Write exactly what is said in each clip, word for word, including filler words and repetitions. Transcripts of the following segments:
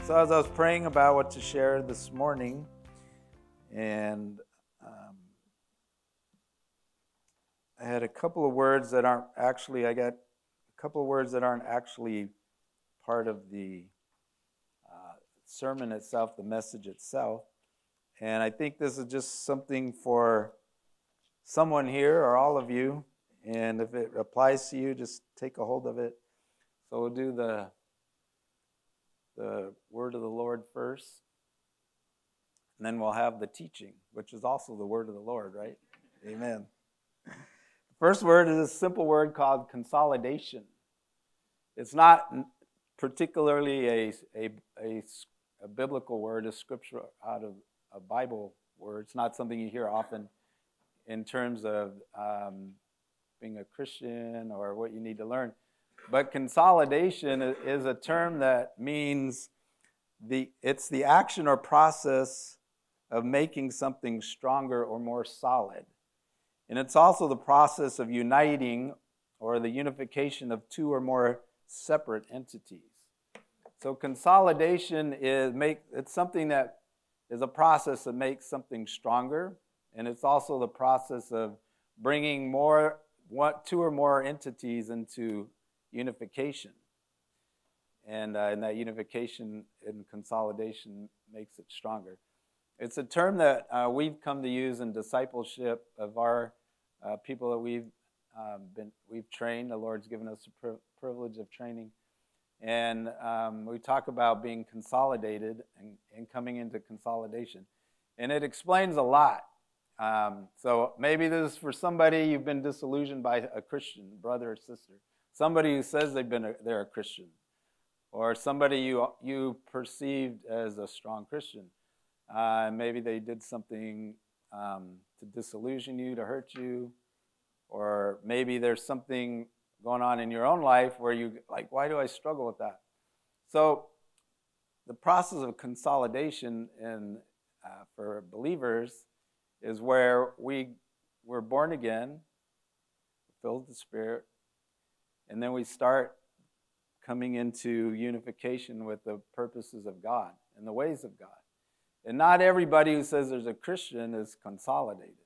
So as I was praying about what to share this morning, and um, I had a couple of words that aren't actually, I got a couple of words that aren't actually part of the uh, sermon itself, the message itself. And I think this is just something for someone here or all of you. And if it applies to you, just take a hold of it. So we'll do the the word of the Lord first. And then we'll have the teaching, which is also the word of the Lord, right? Amen. The first word is a simple word called consolidation. It's not particularly a, a, a, a biblical word, a scripture out of a Bible word. It's not something you hear often in terms of um, being a Christian or what you need to learn. But consolidation is a term that means the it's the action or process of making something stronger or more solid. And it's also the process of uniting or the unification of two or more separate entities. So consolidation is make it's something that is a process that makes something stronger, and it's also the process of bringing more one, two or more entities into unification. And, uh, and that unification and consolidation makes it stronger. It's a term that uh, we've come to use in discipleship of our uh, people that we've um, been we've trained. The Lord's given us the pri- privilege of training. And um, we talk about being consolidated and, and coming into consolidation. And it explains a lot. Um, so maybe this is for somebody you've been disillusioned by a Christian brother or sister. Somebody who says they've been a, they're a Christian, or somebody you you perceived as a strong Christian. Uh, maybe they did something um, to disillusion you, to hurt you, or maybe there's something going on in your own life where you like, why do I struggle with that? So the process of consolidation in uh, for believers is where we we're born again, filled with the Spirit. And then we start coming into unification with the purposes of God and the ways of God. And not everybody who says there's a Christian is consolidated.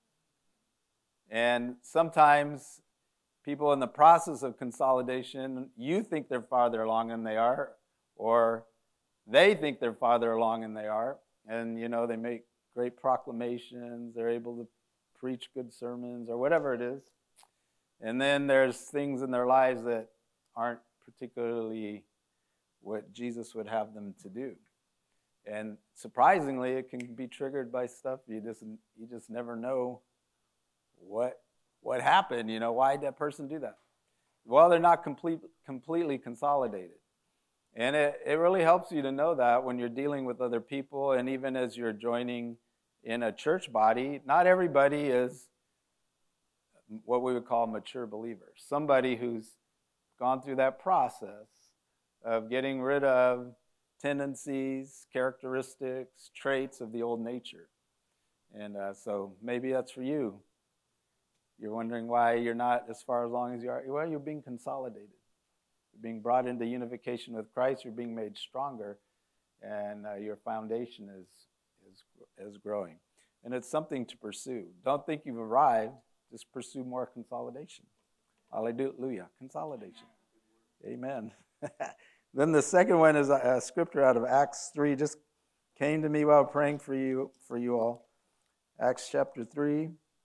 And sometimes people in the process of consolidation, you think they're farther along than they are, or they think they're farther along than they are. And, you know, they make great proclamations, they're able to preach good sermons or whatever it is. And then there's things in their lives that aren't particularly what Jesus would have them to do. And surprisingly, it can be triggered by stuff you just you just never know what what happened. You know, why did that person do that? Well, they're not complete, completely consolidated. And it, it really helps you to know that when you're dealing with other people, and even as you're joining in a church body, not everybody is what we would call mature believers. Somebody who's gone through that process of getting rid of tendencies, characteristics, traits of the old nature. And uh, so maybe that's for you. You're wondering why you're not as far along as you are. Well, you're being consolidated. You're being brought into unification with Christ. You're being made stronger. And uh, your foundation is, is, is growing. And it's something to pursue. Don't think you've arrived. Just pursue more consolidation. Hallelujah. Consolidation. Amen. Then the second one is a, a scripture out of Acts three. Just came to me while praying for you, for you all. Acts chapter three.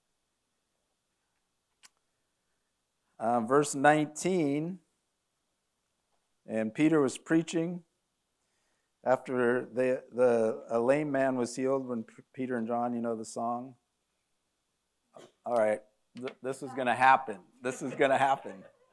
Uh, verse nineteen. And Peter was preaching after the, the a lame man was healed when P- Peter and John, you know the song. All right. This is going to happen. This is going to happen.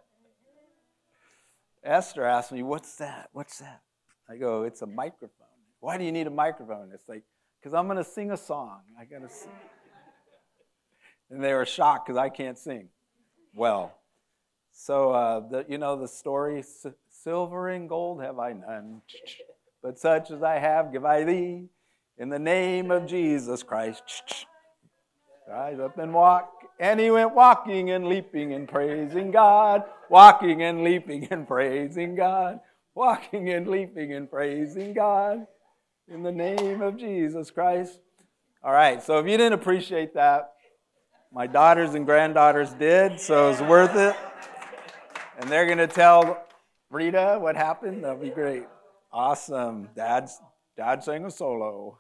Esther asked me, what's that? What's that? I go, it's a microphone. Why do you need a microphone? It's like, because I'm going to sing a song. I got to sing. And they were shocked because I can't sing well. So, uh, the, you know the story, silver and gold have I none, but such as I have give I thee, in the name of Jesus Christ. Rise up and walk. And he went walking and leaping and praising God. Walking and leaping and praising God. walking and leaping and praising God in the name of Jesus Christ. All right, so if you didn't appreciate that, my daughters and granddaughters did, so it's worth it. And they're going to tell Rita what happened. That'll be great. Awesome. Dad's, Dad sang a solo.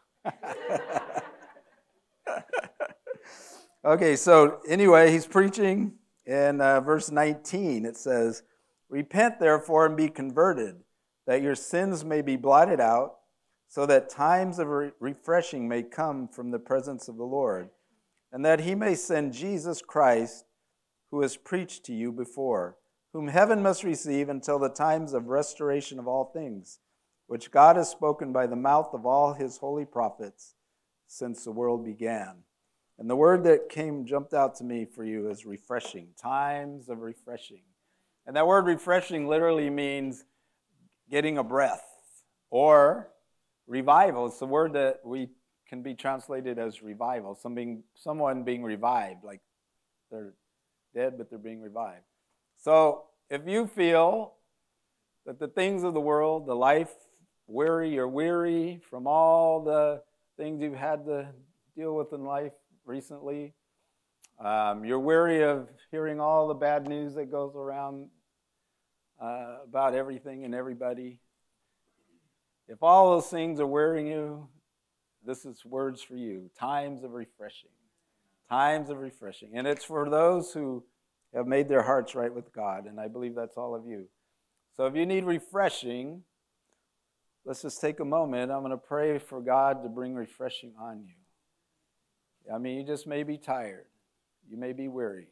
Okay, so anyway, he's preaching in uh, verse nineteen. It says, "Repent therefore and be converted, that your sins may be blotted out, so that times of re- refreshing may come from the presence of the Lord, and that he may send Jesus Christ, who has preached to you before, whom heaven must receive until the times of restoration of all things, which God has spoken by the mouth of all his holy prophets since the world began." And the word that came, jumped out to me for you is refreshing, times of refreshing. And that word refreshing literally means getting a breath or revival. It's the word that we can be translated as revival, something, someone being revived, like they're dead but they're being revived. So if you feel that the things of the world, the life, weary, you're weary from all the things you've had to deal with in life recently, um, you're weary of hearing all the bad news that goes around uh, about everything and everybody. If all those things are wearing you, this is words for you. Times of refreshing. Times of refreshing. And it's for those who have made their hearts right with God, and I believe that's all of you. So if you need refreshing, let's just take a moment. I'm going to pray for God to bring refreshing on you. I mean, you just may be tired. You may be weary.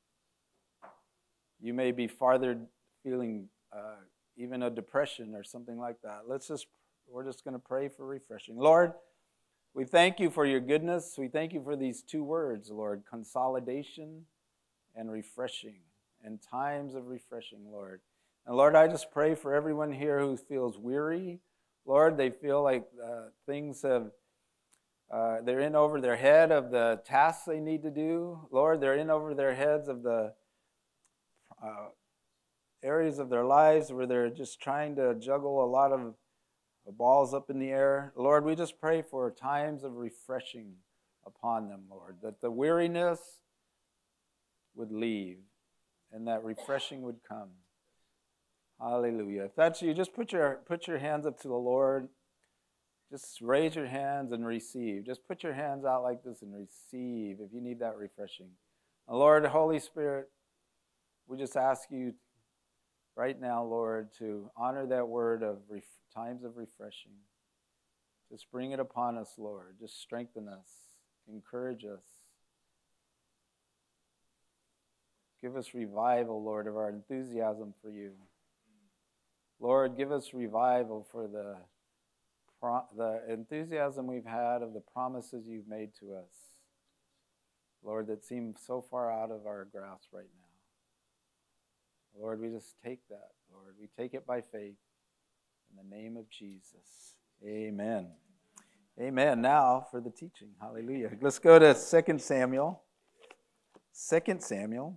You may be farther feeling uh, even a depression or something like that. Let's just, we're just going to pray for refreshing. Lord, we thank you for your goodness. We thank you for these two words, Lord, consolidation and refreshing, and times of refreshing, Lord. And Lord, I just pray for everyone here who feels weary. Lord, they feel like uh, things have Uh, they're in over their head of the tasks they need to do. Lord, they're in over their heads of the uh, areas of their lives where they're just trying to juggle a lot of balls up in the air. Lord, we just pray for times of refreshing upon them, Lord, that the weariness would leave and that refreshing would come. Hallelujah. If that's you, just put your, put your hands up to the Lord. Just raise your hands and receive. Just put your hands out like this and receive if you need that refreshing. And Lord, Holy Spirit, we just ask you right now, Lord, to honor that word of ref- times of refreshing. Just bring it upon us, Lord. Just strengthen us. Encourage us. Give us revival, Lord, of our enthusiasm for you. Lord, give us revival for the the enthusiasm we've had of the promises you've made to us, Lord, that seem so far out of our grasp right now. Lord, we just take that, Lord. We take it by faith in the name of Jesus. Amen. Amen. Now for the teaching. Hallelujah. Let's go to Second Samuel. Second Samuel.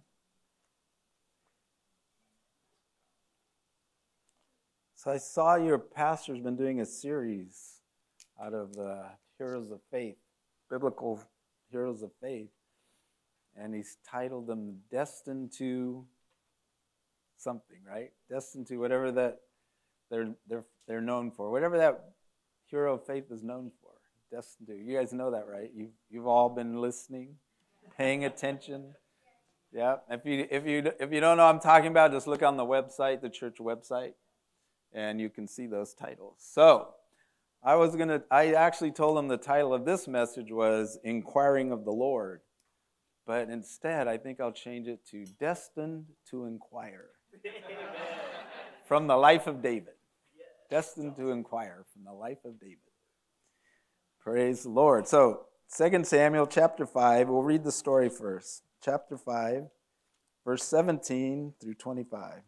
So I saw your pastor's been doing a series out of the heroes of faith, biblical heroes of faith, and he's titled them Destined to something, right? Destined to whatever that they're they're they're known for, whatever that hero of faith is known for. Destined to. You guys know that, right? You've you've all been listening, paying attention. Yeah. If you if you if you don't know what I'm talking about, just look on the website, the church website, and you can see those titles. So I was gonna I actually told them the title of this message was Inquiring of the Lord. But instead, I think I'll change it to Destined to Inquire. From the life of David. Destined to inquire from the life of David. Praise the Lord. So, Second Samuel chapter five, we'll read the story first. Chapter five, verse seventeen through twenty-five.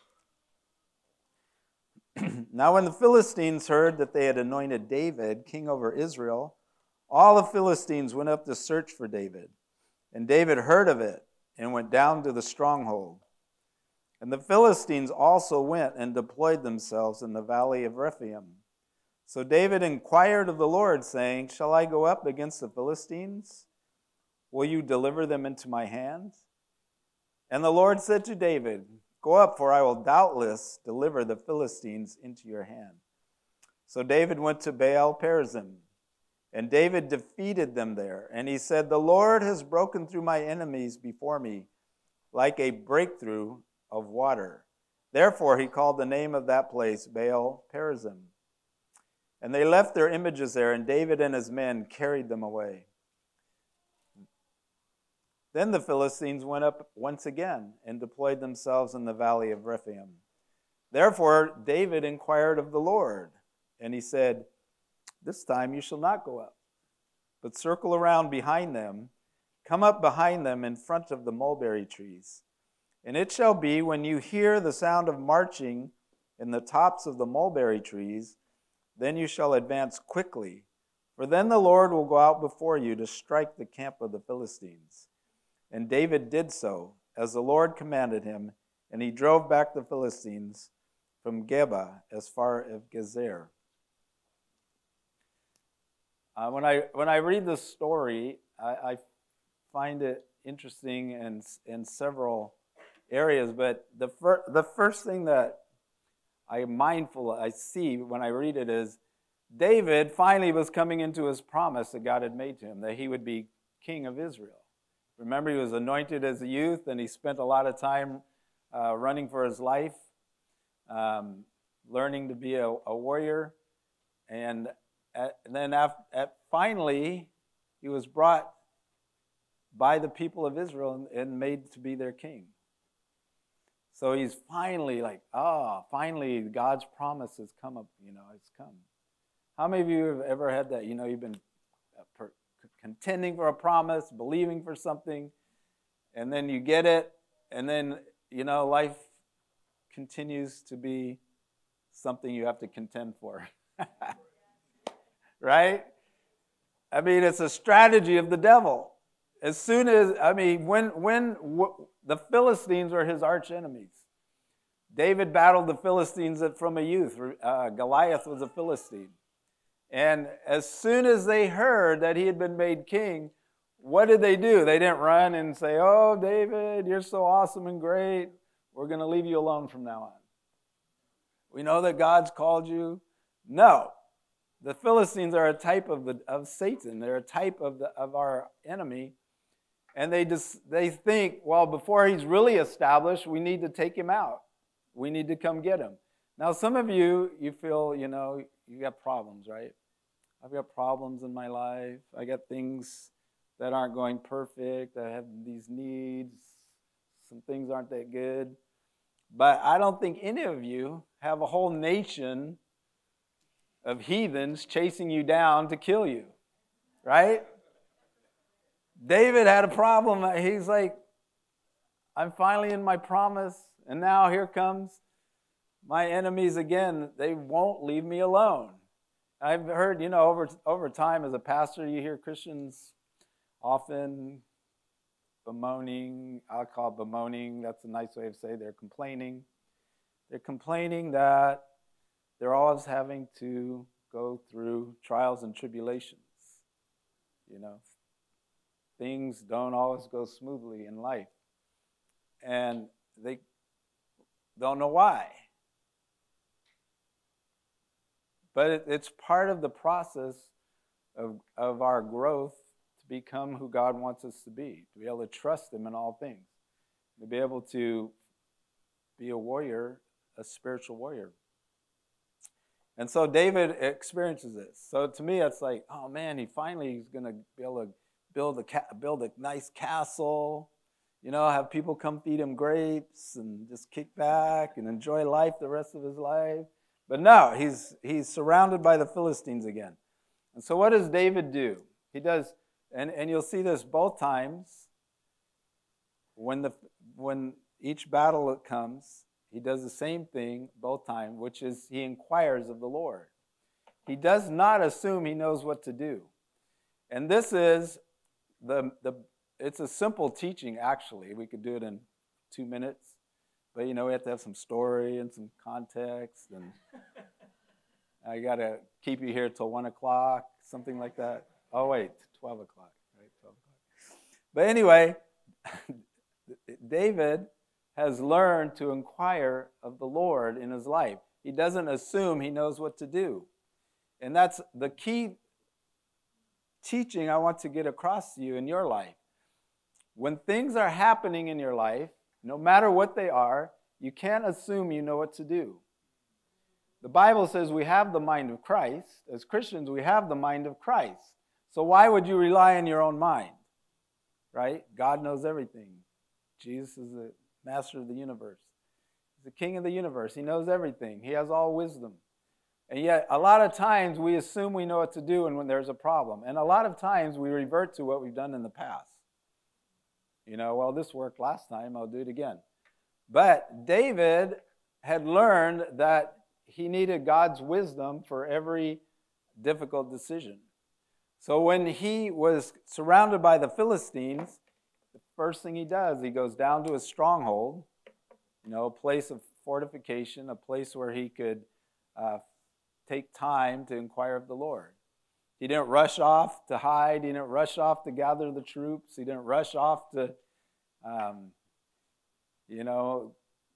Now when the Philistines heard that they had anointed David king over Israel, all the Philistines went up to search for David. And David heard of it and went down to the stronghold. And the Philistines also went and deployed themselves in the valley of Rephaim. So David inquired of the Lord, saying, Shall I go up against the Philistines? Will you deliver them into my hand? And the Lord said to David, Go up, for I will doubtless deliver the Philistines into your hand. So David went to Baal Perazim, and David defeated them there. And he said, The Lord has broken through my enemies before me, like a breakthrough of water. Therefore he called the name of that place Baal Perazim. And they left their images there, and David and his men carried them away. Then the Philistines went up once again and deployed themselves in the valley of Rephaim. Therefore David inquired of the Lord, and he said, This time you shall not go up, but circle around behind them, come up behind them in front of the mulberry trees. And it shall be, when you hear the sound of marching in the tops of the mulberry trees, then you shall advance quickly, for then the Lord will go out before you to strike the camp of the Philistines. And David did so, as the Lord commanded him, and he drove back the Philistines from Geba as far as Gezer. Uh, when I when I read this story, I, I find it interesting in in several areas. But the fir- the first thing that I'm mindful, I see when I read it is David finally was coming into his promise that God had made to him, that he would be king of Israel. Remember, he was anointed as a youth, and he spent a lot of time uh, running for his life, um, learning to be a, a warrior. And, at, and then after, at, finally, he was brought by the people of Israel and, and made to be their king. So he's finally like, ah, oh, finally God's promise has come up, you know, it's come. How many of you have ever had that? You know, you've been per, contending for a promise, believing for something, and then you get it, and then, you know, life continues to be something you have to contend for. Right? I mean, it's a strategy of the devil. As soon as, I mean, when when w- the Philistines were his arch enemies. David battled the Philistines from a youth. Uh, Goliath was a Philistine. And as soon as they heard that he had been made king, what did they do? They didn't run and say, oh, David, you're so awesome and great. We're going to leave you alone from now on. We know that God's called you. No. The Philistines are a type of, the, of Satan. They're a type of, the, of our enemy. And they just they think, well, before he's really established, we need to take him out. We need to come get him. Now, some of you, you feel, you know, you got problems, right? I've got problems in my life. I got things that aren't going perfect. I have these needs. Some things aren't that good. But I don't think any of you have a whole nation of heathens chasing you down to kill you, right? David had a problem. He's like, I'm finally in my promise, and now here comes my enemies again. They won't leave me alone. I've heard, you know, over over time as a pastor, you hear Christians often bemoaning. I'll call it bemoaning. That's a nice way of saying they're complaining. They're complaining that they're always having to go through trials and tribulations. You know, things don't always go smoothly in life. And they don't know why. But it, it's part of the process of, of our growth to become who God wants us to be, to be able to trust Him in all things, to be able to be a warrior, a spiritual warrior. And so David experiences this. So to me, it's like, oh man, he finally is going to be able to build a ca- build a nice castle, you know, have people come feed him grapes and just kick back and enjoy life the rest of his life. But no, he's he's surrounded by the Philistines again. And so what does David do? He does, and, and you'll see this both times. When the when each battle comes, he does the same thing both times, which is he inquires of the Lord. He does not assume he knows what to do. And this is the the it's a simple teaching, actually. We could do it in two minutes. But, you know, we have to have some story and some context, and I got to keep you here till one o'clock, something like that. Oh, wait, twelve o'clock, right? twelve o'clock. But anyway, David has learned to inquire of the Lord in his life. He doesn't assume he knows what to do. And that's the key teaching I want to get across to you in your life. When things are happening in your life, no matter what they are, you can't assume you know what to do. The Bible says we have the mind of Christ. As Christians, we have the mind of Christ. So why would you rely on your own mind? Right? God knows everything. Jesus is the master of the universe. He's the king of the universe. He knows everything. He has all wisdom. And yet, a lot of times we assume we know what to do and when there's a problem. And a lot of times we revert to what we've done in the past. You know, well, this worked last time, I'll do it again. But David had learned that he needed God's wisdom for every difficult decision. So when he was surrounded by the Philistines, the first thing he does, he goes down to a stronghold, you know, a place of fortification, a place where he could uh, take time to inquire of the Lord. He didn't rush off to hide. He didn't rush off to gather the troops. He didn't rush off to, um, you know,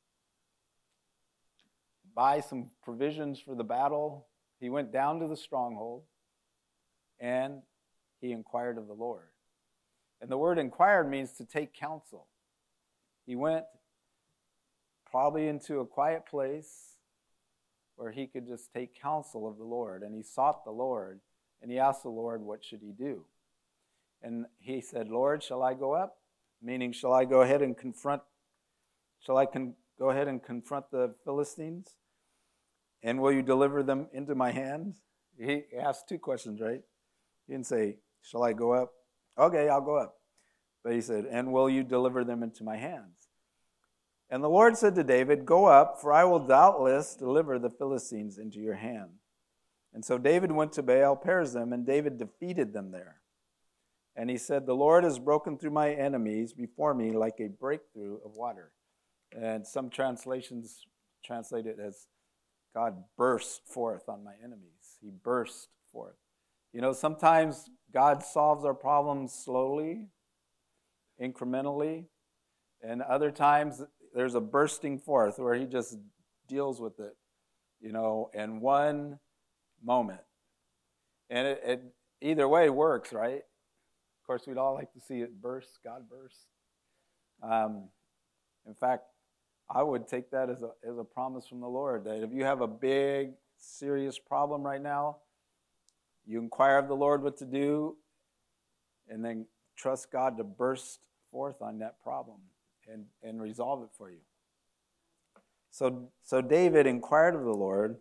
buy some provisions for the battle. He went down to the stronghold and he inquired of the Lord. And the word inquired means to take counsel. He went probably into a quiet place where he could just take counsel of the Lord. And he sought the Lord. And he asked the Lord, what should he do? And he said, Lord, shall I go up? Meaning, shall I go ahead and confront, shall I con- go ahead and confront the Philistines? And will you deliver them into my hand? He asked two questions, right? He didn't say, shall I go up? Okay, I'll go up. But he said, and will you deliver them into my hands? And the Lord said to David, go up, for I will doubtless deliver the Philistines into your hand. And so David went to Baal Perazim, and David defeated them there. And he said, the Lord has broken through my enemies before me like a breakthrough of water. And some translations translate it as, God burst forth on my enemies. He burst forth. You know, sometimes God solves our problems slowly, incrementally, and other times there's a bursting forth where he just deals with it, you know, in one moment. And it, it either way works, right? Of course, we'd all like to see it burst, God burst. Um, in fact, I would take that as a as a promise from the Lord that if you have a big, serious problem right now, you inquire of the Lord what to do, and then trust God to burst forth on that problem and, and resolve it for you. So, so David inquired of the Lord.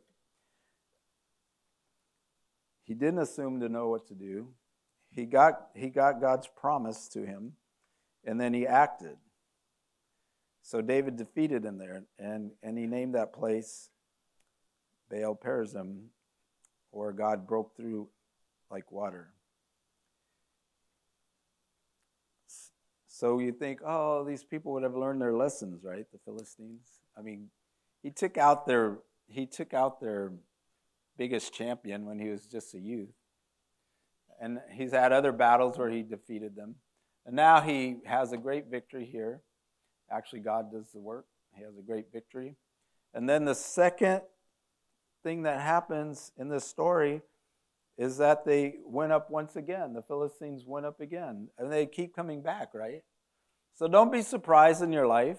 He didn't assume to know what to do. He got, he got God's promise to him, and then he acted. So David defeated him there, and, and he named that place Baal Perazim, or God broke through like water. So you think, oh, these people would have learned their lessons, right? The Philistines. I mean, he took out their he took out their biggest champion when he was just a youth. And he's had other battles where he defeated them. And now he has a great victory here. Actually, God does the work. He has a great victory. And then the second thing that happens in this story is that they went up once again. The Philistines went up again. And they keep coming back, right? So don't be surprised in your life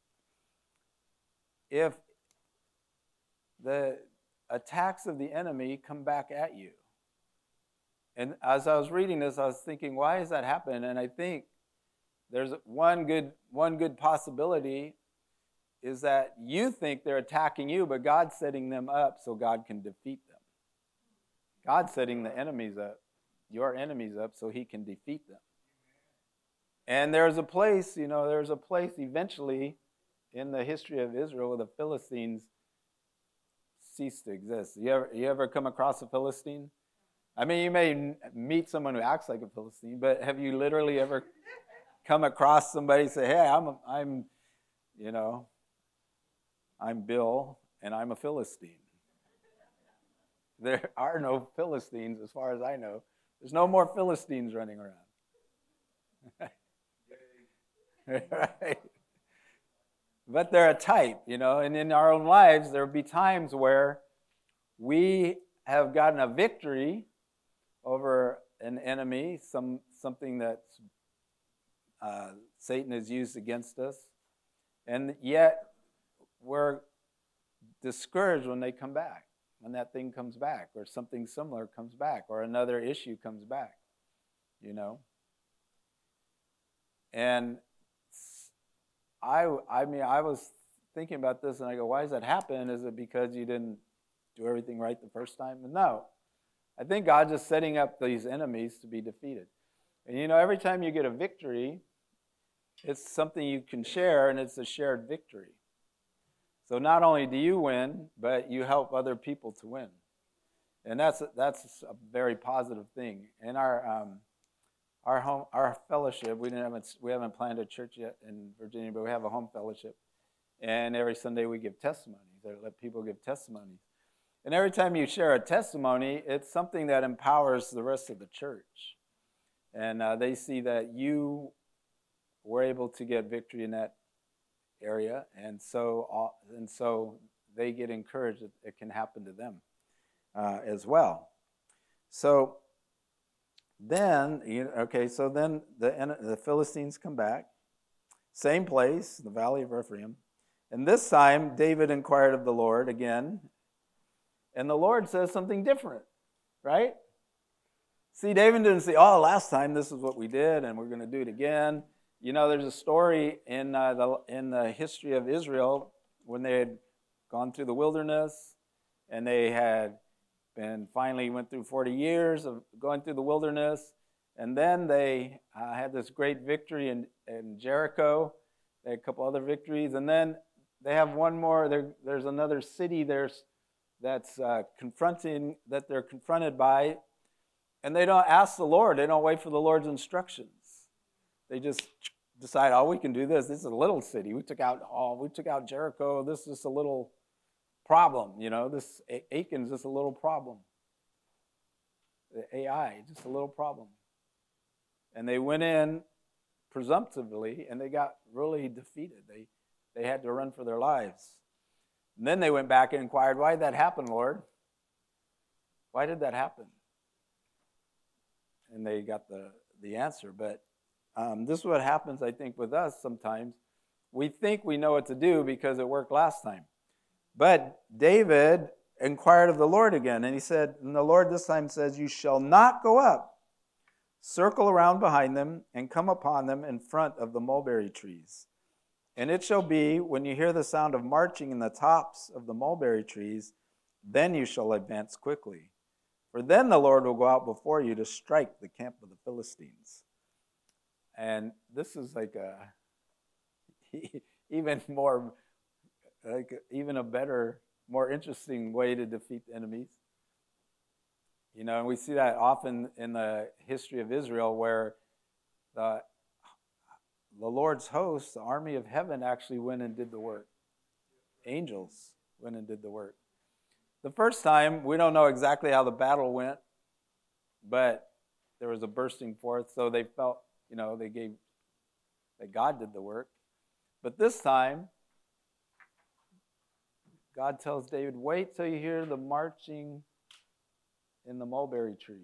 if the attacks of the enemy come back at you. And as I was reading this, I was thinking, why has that happened? And I think there's one good one good possibility is that you think they're attacking you, but God's setting them up so God can defeat them. God's setting the enemies up, your enemies up, so he can defeat them. And there's a place, you know, there's a place eventually in the history of Israel where the Philistines cease to exist. You ever, you ever come across a Philistine? I mean, you may meet someone who acts like a Philistine, but have you literally ever come across somebody and say, hey, I'm, I'm, you know, I'm Bill, and I'm a Philistine. There are no Philistines, as far as I know. There's no more Philistines running around. Right? But they're a type, you know, and in our own lives, there'll be times where we have gotten a victory over an enemy, some something that uh, Satan has used against us, and yet we're discouraged when they come back, when that thing comes back, or something similar comes back, or another issue comes back, you know. And I, I mean, I was thinking about this, and I go, why does that happen? Is it because you didn't do everything right the first time? No. I think God's just setting up these enemies to be defeated. And you know, every time you get a victory, it's something you can share, and it's a shared victory. So not only do you win, but you help other people to win. And that's that's a very positive thing. In our um, our home our fellowship, we didn't have we haven't planned a church yet in Virginia, but we have a home fellowship. And every Sunday we give testimonies. They let people give testimonies. And every time you share a testimony, it's something that empowers the rest of the church. And uh, they see that you were able to get victory in that area, and so uh, and so they get encouraged that it can happen to them uh, as well. So then, you know, okay, so then the the Philistines come back, same place, the Valley of Rephaim, and this time David inquired of the Lord again. And the Lord says something different, right? See, David didn't say, oh, last time this is what we did, and we're going to do it again. You know, there's a story in uh, the in the history of Israel when they had gone through the wilderness, and they had been finally went through forty years of going through the wilderness, and then they uh, had this great victory in, in Jericho. They had a couple other victories, and then they have one more. There, there's another city there's that's uh, confronting that they're confronted by, and they don't ask the Lord. They don't wait for the Lord's instructions. They just decide, oh, we can do this. This is a little city. We took out, oh, we took out Jericho. This is just a little problem, you know. This Achan's just a little problem. The A I, just a little problem. And they went in presumptively, and they got really defeated. They they had to run for their lives. And then they went back and inquired, why did that happen, Lord? Why did that happen? And they got the, the answer. But um, this is what happens, I think, with us sometimes. We think we know what to do because it worked last time. But David inquired of the Lord again, and he said, and the Lord this time says, you shall not go up. Circle around behind them and come upon them in front of the mulberry trees. And it shall be, when you hear the sound of marching in the tops of the mulberry trees, then you shall advance quickly. For then the Lord will go out before you to strike the camp of the Philistines. And this is like a even more, like even a better, more interesting way to defeat enemies. You know, and we see that often in the history of Israel, where the the Lord's host, the army of heaven, actually went and did the work. Angels went and did the work. The first time, we don't know exactly how the battle went, but there was a bursting forth, so they felt, you know, they gave, that God did the work. But this time, God tells David, wait till you hear the marching in the mulberry trees.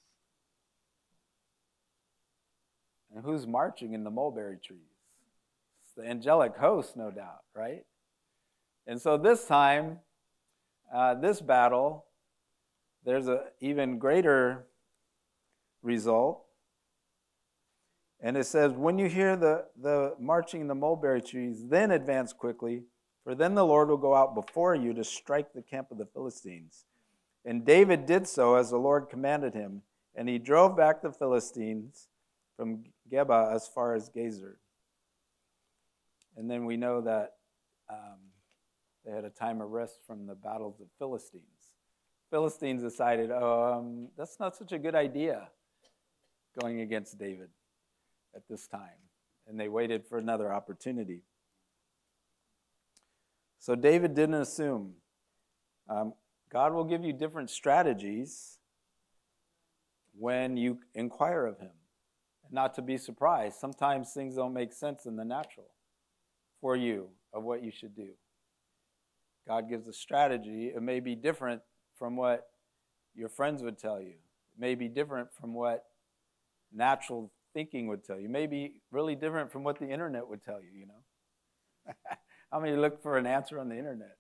And who's marching in the mulberry trees? It's the angelic host, no doubt, right? And so this time, uh, this battle, there's an even greater result. And it says, when you hear the, the marching in the mulberry trees, then advance quickly, for then the Lord will go out before you to strike the camp of the Philistines. And David did so as the Lord commanded him, and he drove back the Philistines from Geba as far as Gezer. And then we know that um, they had a time of rest from the battles of Philistines. Philistines decided, oh, um, that's not such a good idea going against David at this time. And they waited for another opportunity. So David didn't assume. Um, God will give you different strategies when you inquire of him. Not to be surprised. Sometimes things don't make sense in the natural for you of what you should do. God gives a strategy. It may be different from what your friends would tell you. It may be different from what natural thinking would tell you. It may be really different from what the internet would tell you, you know. How many look for an answer on the internet?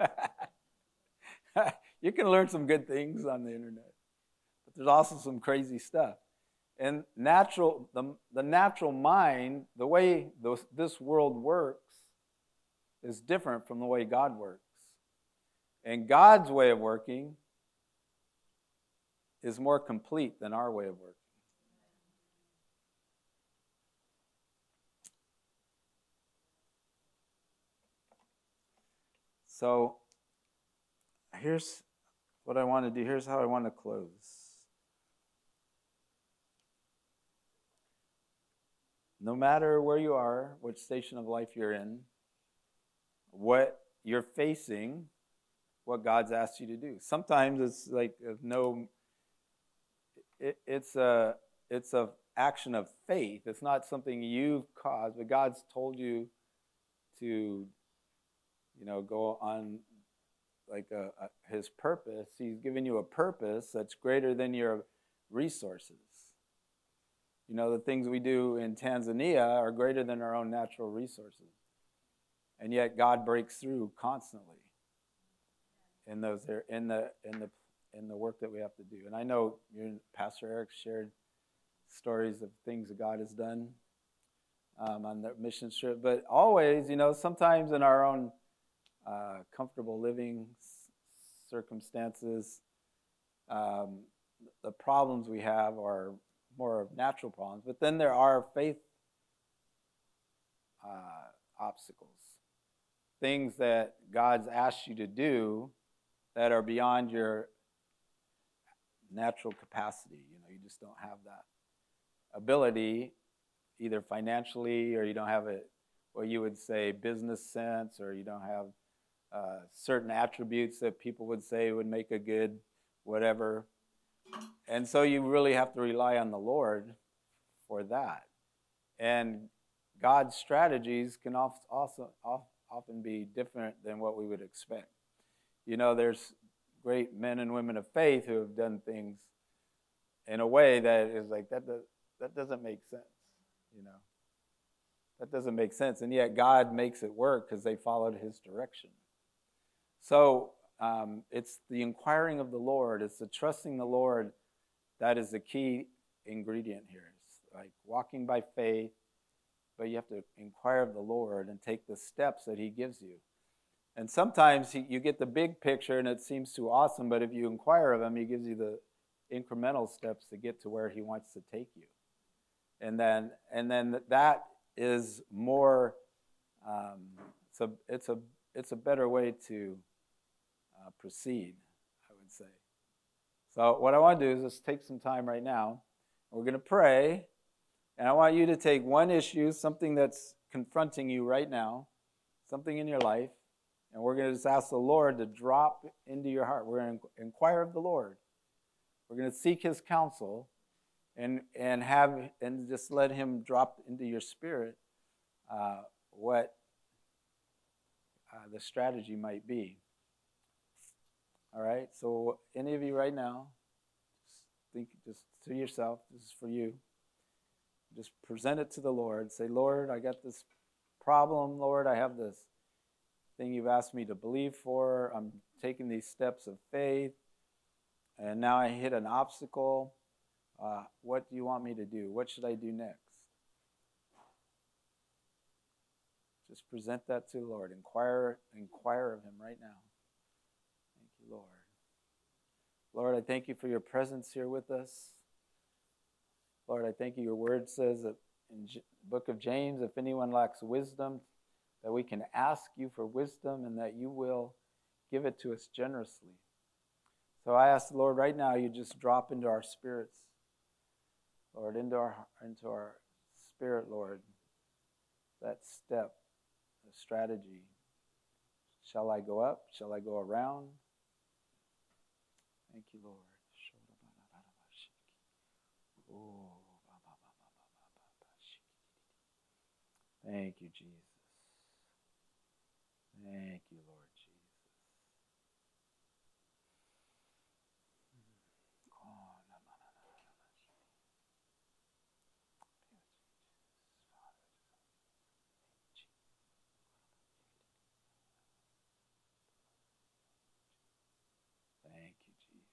You can learn some good things on the internet, but there's also some crazy stuff. And natural, the, the natural mind, the way those, this world works is different from the way God works. And God's way of working is more complete than our way of working. So here's what I want to do. Here's how I want to close. No matter where you are, which station of life you're in, what you're facing, what God's asked you to do. Sometimes it's like no, it, it's a it's a action of faith. It's not something you've caused, but God's told you to, you know, go on like a, a, his purpose. He's given you a purpose that's greater than your resources. You know, the things we do in Tanzania are greater than our own natural resources. And yet God breaks through constantly in those in the in the in the work that we have to do. And I know you, Pastor Eric, shared stories of things that God has done um, on the mission trip. But always, you know, sometimes in our own uh, comfortable living circumstances, um, the problems we have are more of natural problems. But then there are faith uh, obstacles, things that God's asked you to do that are beyond your natural capacity. You know, you just don't have that ability, either financially, or you don't have a, what you would say, business sense, or you don't have uh, certain attributes that people would say would make a good whatever. And so you really have to rely on the Lord for that. And God's strategies can also often be different than what we would expect. You know, there's great men and women of faith who have done things in a way that is like, that, does, that doesn't make sense, you know. That doesn't make sense. And yet God makes it work because they followed his direction. So um, it's the inquiring of the Lord. It's the trusting the Lord that is the key ingredient here. It's like walking by faith, but you have to inquire of the Lord and take the steps that he gives you. And sometimes he, you get the big picture and it seems too awesome, but if you inquire of him, he gives you the incremental steps to get to where he wants to take you. And then and then that is more, um, it's, a, it's, a, it's a better way to uh, proceed, I would say. So what I want to do is just take some time right now. We're going to pray, and I want you to take one issue, something that's confronting you right now, something in your life, and we're going to just ask the Lord to drop into your heart. We're going to inquire of the Lord. We're going to seek his counsel and and have and just let him drop into your spirit uh, what uh, the strategy might be. All right, so any of you right now, just think just to yourself, this is for you. Just present it to the Lord. Say, Lord, I got this problem. Lord, I have this thing you've asked me to believe for. I'm taking these steps of faith, and now I hit an obstacle. Uh, what do you want me to do? What should I do next? Just present that to the Lord. Inquire, inquire of him right now. Thank you, Lord. Lord, I thank you for your presence here with us. Lord, I thank you. Your word says that in the book of James, if anyone lacks wisdom, that we can ask you for wisdom and that you will give it to us generously. So I ask the Lord right now, you just drop into our spirits, Lord, into our into our spirit, Lord, that step, the strategy. Shall I go up? Shall I go around? Thank you, Lord. Oh. Thank you, Jesus. Thank you, Lord Jesus. Thank you, Jesus.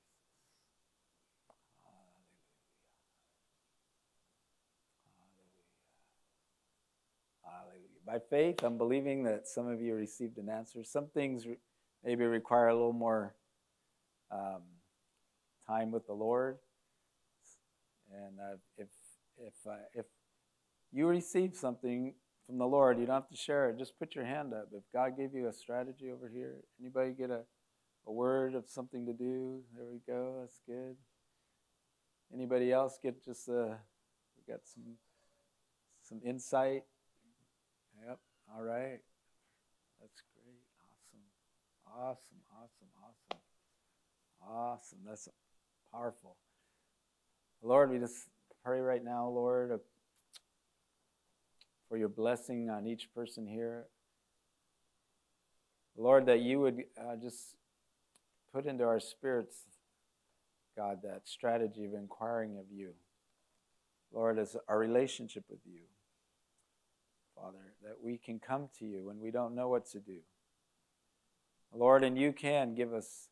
Hallelujah. By faith, I'm believing that some of you received an answer. Some things re- maybe require a little more um, time with the Lord. And uh, if if uh, if you receive something from the Lord, you don't have to share it. Just put your hand up. If God gave you a strategy over here, anybody get a, a word of something to do? There we go. That's good. Anybody else get just a, we got some some insight? Yep. All right. That's great. Awesome. Awesome. Awesome. Awesome. Awesome. That's powerful. Lord, we just pray right now, Lord, for your blessing on each person here. Lord, that you would uh, just put into our spirits, God, that strategy of inquiring of you. Lord, as our relationship with you, Father, that we can come to you when we don't know what to do. Lord, and you can give us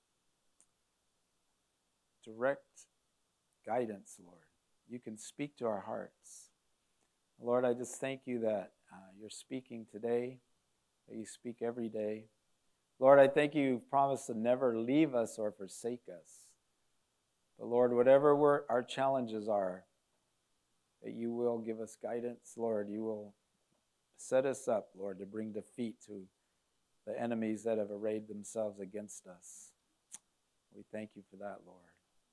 direct guidance, Lord. You can speak to our hearts. Lord, I just thank you that uh, you're speaking today, that you speak every day. Lord, I thank you you've promised to never leave us or forsake us. But Lord, whatever we're, our challenges are, that you will give us guidance, Lord. You will set us up, Lord, to bring defeat to the enemies that have arrayed themselves against us. We thank you for that, Lord.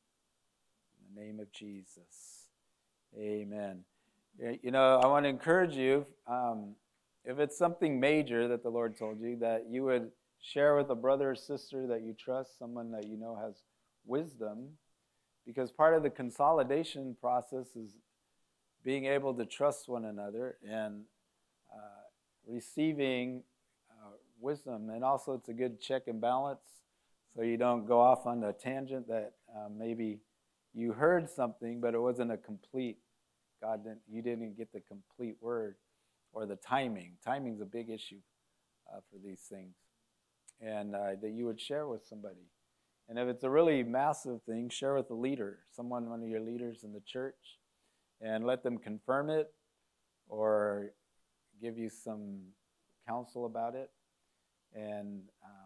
In the name of Jesus, amen. You know, I want to encourage you, um, if it's something major that the Lord told you, that you would share with a brother or sister that you trust, someone that you know has wisdom, because part of the consolidation process is being able to trust one another and uh, receiving uh, wisdom. And also it's a good check and balance so you don't go off on a tangent that uh, maybe you heard something, but it wasn't a complete, God didn't, you didn't get the complete word, or the timing. Timing's a big issue uh, for these things. And uh, that you would share with somebody. And if it's a really massive thing, share with a leader, someone, one of your leaders in the church, and let them confirm it or give you some counsel about it. And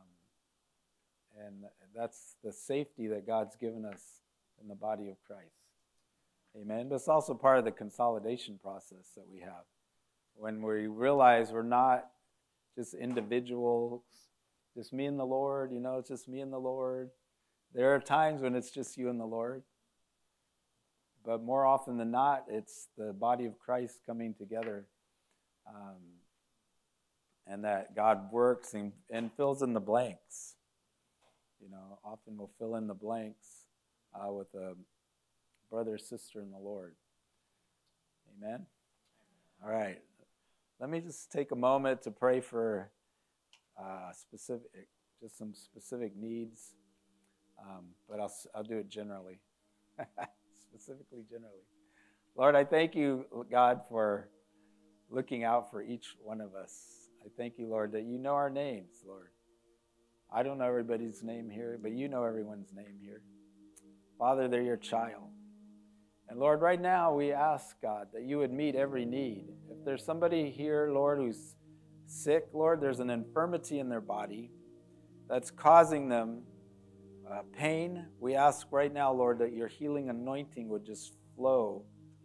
um, and that's the safety that God's given us in the body of Christ. Amen. But it's also part of the consolidation process that we have. When we realize we're not just individuals, just me and the Lord, you know, it's just me and the Lord. There are times when it's just you and the Lord. But more often than not, it's the body of Christ coming together. Um, and that God works and, and fills in the blanks. You know, often we'll fill in the blanks uh, with a brother or sister in the Lord. Amen? All right. Let me just take a moment to pray for uh, specific, just some specific needs. Um, but I'll, I'll do it generally. Specifically, generally. Lord, I thank you, God, for looking out for each one of us. I thank you, Lord, that you know our names, Lord. I don't know everybody's name here, but you know everyone's name here. Father, they're your child. And Lord, right now we ask, God, that you would meet every need. If there's somebody here, Lord, who's sick, Lord, there's an infirmity in their body that's causing them uh, pain, we ask right now, Lord, that your healing anointing would just flow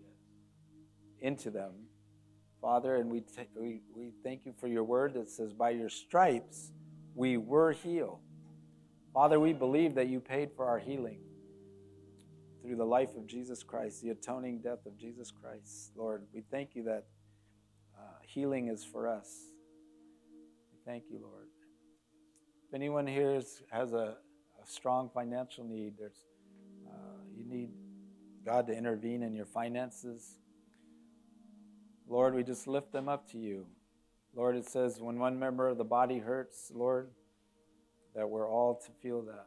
into them, Father. And we, t- we, we thank you for your word that says, by your stripes we were healed. Father, we believe that you paid for our healing through the life of Jesus Christ, the atoning death of Jesus Christ. Lord, we thank you that uh, healing is for us. We thank you, Lord. If anyone here is, has a, a strong financial need, there's uh, you need God to intervene in your finances. Lord, we just lift them up to you. Lord, it says when one member of the body hurts, Lord, that we're all to feel that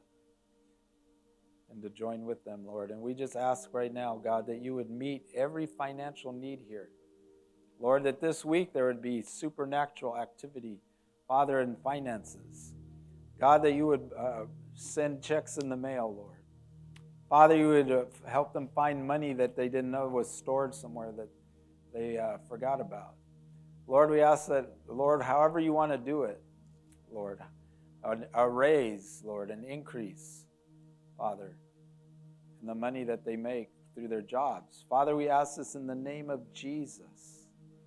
and to join with them, Lord. And we just ask right now, God, that you would meet every financial need here. Lord, that this week there would be supernatural activity, Father, in finances. God, that you would uh, send checks in the mail, Lord. Father, you would uh, help them find money that they didn't know was stored somewhere that they uh, forgot about. Lord, we ask that, Lord, however you want to do it, Lord, a, a raise, Lord, an increase, Father, in the money that they make through their jobs. Father, we ask this in the name of Jesus.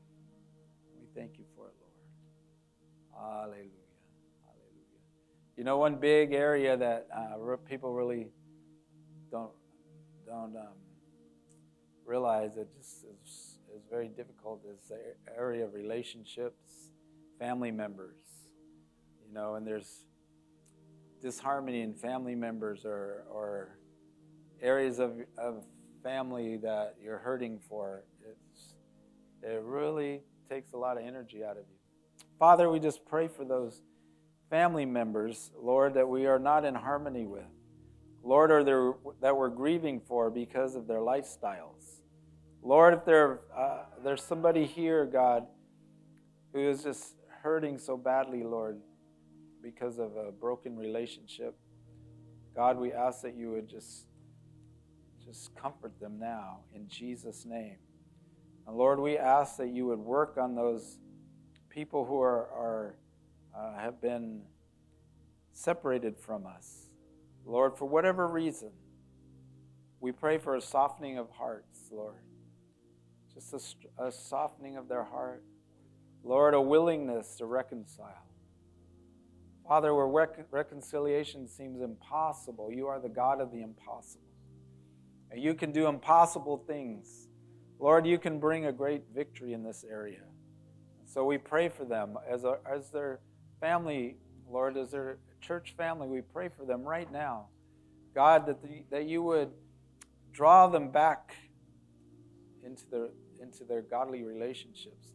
We thank you for it, Lord. Hallelujah. Hallelujah. You know, one big area that uh, people really don't don't um, realize it just is, is very difficult is the area of relationships, family members. You know, and there's disharmony in family members or or areas of of family that you're hurting for. It's it really takes a lot of energy out of you. Father, we just pray for those family members, Lord, that we are not in harmony with. Lord, or there, that we're grieving for because of their lifestyles. Lord, if there, uh, there's somebody here, God, who is just hurting so badly, Lord, because of a broken relationship, God, we ask that you would just, just comfort them now in Jesus' name. And Lord, we ask that you would work on those people who are, are uh, have been separated from us. Lord, for whatever reason, we pray for a softening of hearts, Lord. Just a, a softening of their heart. Lord, a willingness to reconcile. Father, where rec- reconciliation seems impossible, you are the God of the impossible. And you can do impossible things. Lord, you can bring a great victory in this area. So we pray for them as, a, as their family, Lord, as their church family, we pray for them right now. God, that, the, that you would draw them back into their, into their godly relationships,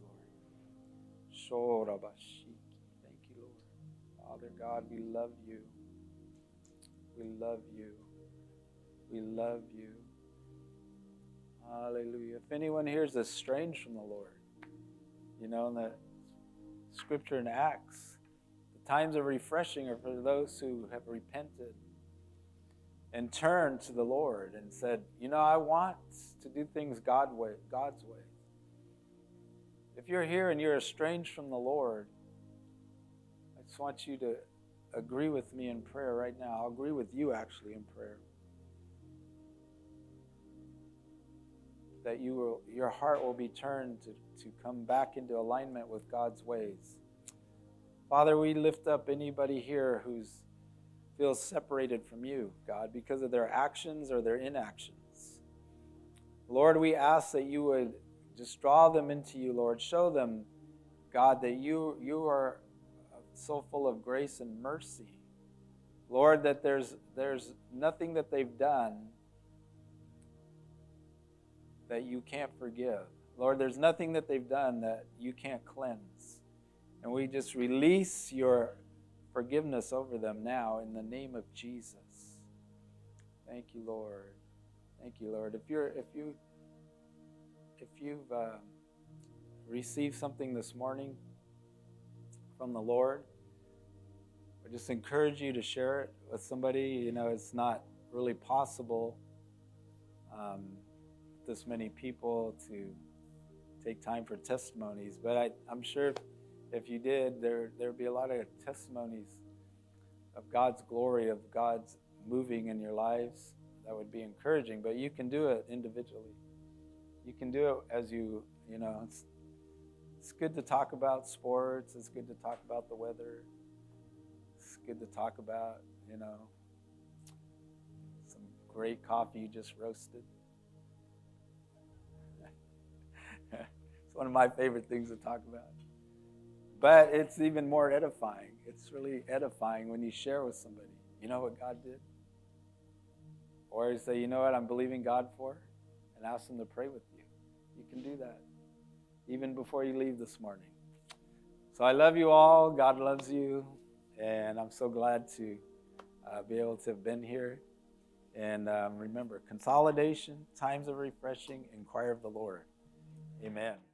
Lord. Thank you, Lord. Father God, we love you. We love you. We love you. Hallelujah. If anyone here is estranged from the Lord, you know, in the scripture in Acts, the times of refreshing are for those who have repented and turned to the Lord and said, you know, I want to do things God way, God's way. If you're here and you're estranged from the Lord, I just want you to agree with me in prayer right now. I'll agree with you actually in prayer. That you will, your heart will be turned to, to come back into alignment with God's ways. Father, we lift up anybody here who's feels separated from you, God, because of their actions or their inactions. Lord, we ask that you would just draw them into you, Lord. Show them, God, that you, you are so full of grace and mercy. Lord, that there's, there's nothing that they've done that you can't forgive. Lord, there's nothing that they've done that you can't cleanse. And we just release your forgiveness over them now in the name of Jesus. Thank you, Lord. Thank you, Lord. If you're, if you, if you've uh, received something this morning from the Lord, I just encourage you to share it with somebody. You know, it's not really possible. Um, this many people to take time for testimonies, but I, I'm sure if, if you did, there there'd be a lot of testimonies of God's glory, of God's moving in your lives. That would be encouraging, but you can do it individually. You can do it as you, you know, it's, it's good to talk about sports. It's good to talk about the weather. It's good to talk about, you know, some great coffee you just roasted. It's one of my favorite things to talk about. But it's even more edifying. It's really edifying when you share with somebody, you know what God did? Or you say, you know what I'm believing God for? And ask them to pray with you. You can do that even before you leave this morning. So I love you all. God loves you. And I'm so glad to uh, be able to have been here. And um, remember, consolidation, times of refreshing, inquire of the Lord. Amen.